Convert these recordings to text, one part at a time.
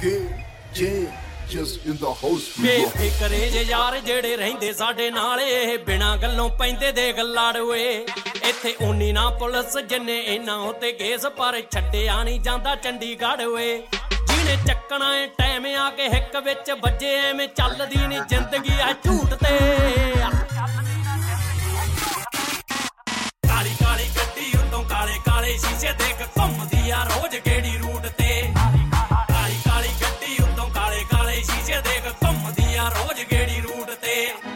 Just in the house ਬੇਫਿਕਰੇ ਜੇ ਯਾਰ ਜਿਹੜੇ ਰਹਿੰਦੇ ਸਾਡੇ ਨਾਲ ਇਹ ਬਿਨਾਂ ਗੱਲੋਂ ਪੈਂਦੇ ਦੇਖ ਲਾੜੂਏ ਇੱਥੇ ਉਨੀ ਨਾ ਪੁਲਿਸ ਜਿੰਨੇ ਇਹਨਾਂ ਉੱਤੇ ਕੇਸ ਪਰ ਛੱਡਿਆ ਨਹੀਂ ਜਾਂਦਾ ਚੰਡੀਗੜ੍ਹ ਵੇ ਜਿਹਨੇ ਚੱਕਣਾ ਏ ਟਾਈਮ ਆ ਕੇ ਹਿੱਕ ਵਿੱਚ ਵੱਜੇ ਐਵੇਂ ਚੱਲਦੀ ਨਹੀਂ ਜ਼ਿੰਦਗੀ ਆ ਝੂਠ ਤੇ ਕਾਲੀ ਕਾਲੀ ਗੱਡੀ ਉੱਤੋਂ ਕਾਲੇ ਕਾਲੇ ਸ਼ੀਸ਼ੇ ਦੇਖ ਘੁੰਮਦੀ ਆ ਰੋਜ਼ ਕਿਹੜੀ ਰੂਟ ਤੇ ਕਾਲੀ ਕਾਲੀ ਗੱਡੀ ਉੱਤੋਂ ਕਾਲੇ ਕਾਲੇ ਸ਼ੀਸ਼ੇ ਦੇਖ ਘੁੰਮਦੀ ਆ ਰੋਜ਼ ਕਿਹੜੀ ਰੂਟ ਤੇ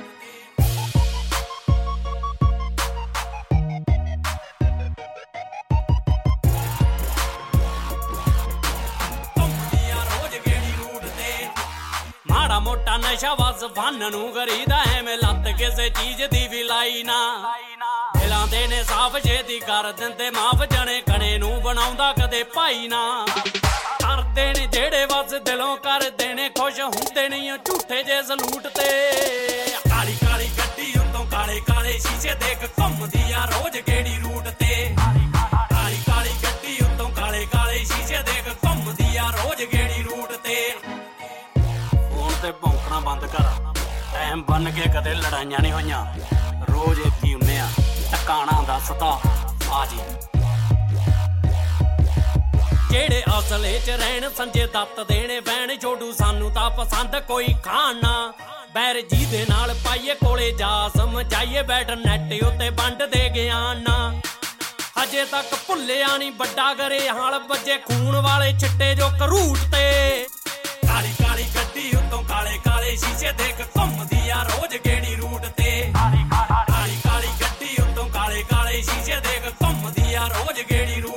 ਮਾੜਾ ਮੋਟਾ ਨਸ਼ਾ ਵਸ ਫਨ ਨੂੰ ਕਰੀਦਾ ਐਵੇਂ ਲੱਤ ਕਿਸੇ ਚੀਜ਼ ਦੀ ਵੀ ਲਾਈ ਨਾ ਦਿਲਾਂ ਦੇ ਨੇ ਸਾਫ ਛੇਤੀ ਕਰ ਦਿੰਦੇ ਮਾਫ ਜਣੇ ਕਣੇ ਨੂੰ ਬਣਾਉਂਦਾ ਕਦੇ ਭਾਈ ਨਾ ਕਰਦੇ ਨੇ ਜਿਹੜੇ ਵਸ ਦਿਲੋਂ ਕਰਦੇ ਨੇ ਖੁਸ਼ ਹੁੰਦੇ ਨਹੀਂ ਝੂਠੇ ਜੇ ਸਲੂਟ ਤੇ ਕਾਲੀ ਕਾਲੀ ਗੱਡੀ ਉੱਤੋਂ ਕਾਲੇ ਕਾਲੇ ਸ਼ੀਸ਼ੇ ਦੇਖ ਘੁੰਮਦੀ ਆ ਰੋਜ਼ ਕਿਹੜੀ ਰੂਟ ਤੇ ਕਾਲੀ ਕਾਲੀ ਗੱਡੀ ਉੱਤੋਂ ਕਾਲੇ ਕਾਲੇ ਸ਼ੀਸ਼ੇ ਦੇਖ ਘੁੰਮਦੀ ਆ ਰੋਜ਼ ਕਿਹੜੀ ਰੂਟ ਤੇ ਤੇ ਭੌਂਕਣਾ ਬੰਦ ਕਰ ਟਾਈਮ ਬਣ ਕੇ ਕਦੇ ਲੜਾਈਆਂ ਨਹੀਂ ਹੋਈਆਂ ਰੋਜ਼ ਇੱਥੇ ਹੁੰਨੇ ਆ ਟਿਕਾਣਾ ਦੱਸਦਾ ਆ ਜੀ ਜਿਹੜੇ ਅਸਲੇ ਚ ਰਹਿਣ ਸੰਜੇ ਦੱਤ ਦੇਣੇ ਬੈਣ ਛੋਡੂ ਸਾਨੂੰ ਤਾਂ ਪਸੰਦ ਕੋਈ ਖਾਣਾ ਬੈਰ ਜੀ ਦੇ ਨਾਲ ਪਾਈਏ ਕੋਲੇ ਜਾ ਸਮਝਾਈਏ ਬੈਠ ਨੈਟ ਉੱਤੇ ਵੰਡ ਦੇ ਗਿਆਨਾ ਹਜੇ ਤੱਕ ਭੁੱਲਿਆ ਨਹੀਂ ਵੱਡਾ ਗਰੇ ਹਾਲ ਵੱਜੇ ਖੂਨ ਵਾਲੇ ਛਿੱਟੇ ਜੋ ਕਰੂਟ ਤੇ ਕਾਲੀ ਕਾਲੀ ਗੱਡੀ ਉੱਤੋਂ ਕਾਲੇ ਕਾਲੇ ਸ਼ੀਸ਼ੇ ਦੇਖ ਘੁੰਮਦੀ ਆ ਰੋਜ਼ ਕਿਹੜੀ ਰੂਟ ਤੇ ਕਾਲੀ ਕਾਲੀ ਗੱਡੀ ਉੱਤੋਂ ਕਾਲੇ ਕਾਲੇ ਸ਼ੀਸ਼ੇ ਦੇਖ ਘੁੰਮਦੀ ਆ ਰੋਜ਼ ਕਿਹੜੀ ਰੂਟ